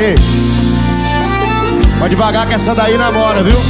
Ei, pode devagar que essa daí namora, viu?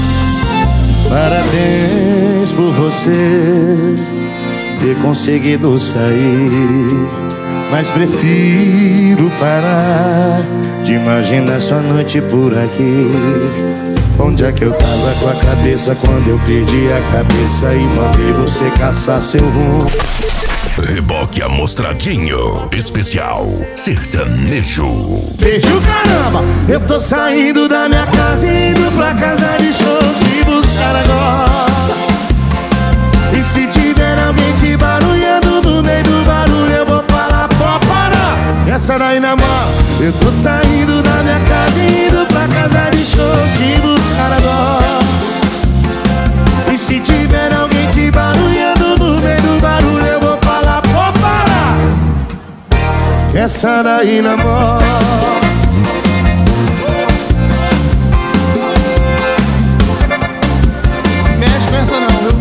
Parabéns por você ter conseguido sair, mas prefiro parar de imaginar sua noite por aqui. Onde é que eu tava com a cabeça quando eu perdi a cabeça e mandei você caçar seu rumo? Reboque Amostradinho Especial Sertanejo. Beijo caramba, eu tô saindo da minha casa e indo pra casa de show te buscar agora. E se tiver alguém te barulhando no meio do barulho, eu vou falar, pode parar. Essa daí namora. Eu tô saindo da minha casa e indo pra casa de show te buscar agora. E se tiver alguém te barulhando no meio do barulho, eu vou falar, pode parar. Essa daí namora. Mexe com essa não, viu?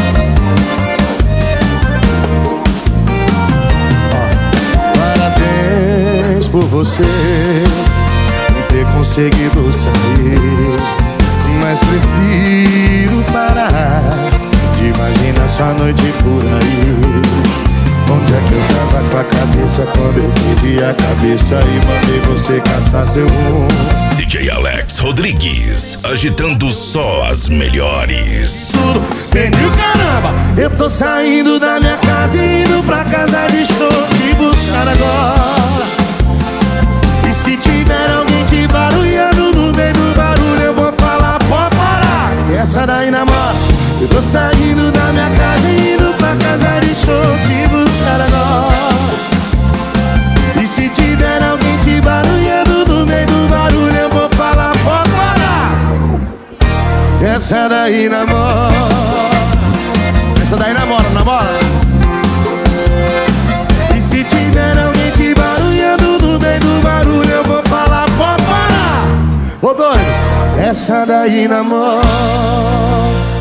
Parabéns por você ter conseguido sair, mas prefiro parar de imaginar sua noite por aí. Onde é que eu tava com a cabeça quando eu perdi a cabeça e mandei você caçar seu rumo? DJ Alex Rodrigues, agitando só as melhores. Tudo pediu caramba. Eu tô saindo da minha casa e indo pra casa de show te buscar agora. E se tiver alguém te barulhando no meio do barulho, eu vou falar, pode parar. Essa daí namora. Eu tô saindo da minha casa e indo pra casa de show te buscar agora. E se tiver alguém te barulhando no meio do barulho, eu vou falar, pode parar. Essa daí namora. Essa daí namora, namora. E se tiver alguém te barulhando no meio do barulho, eu vou falar, pode parar. Ô doido, essa daí namora.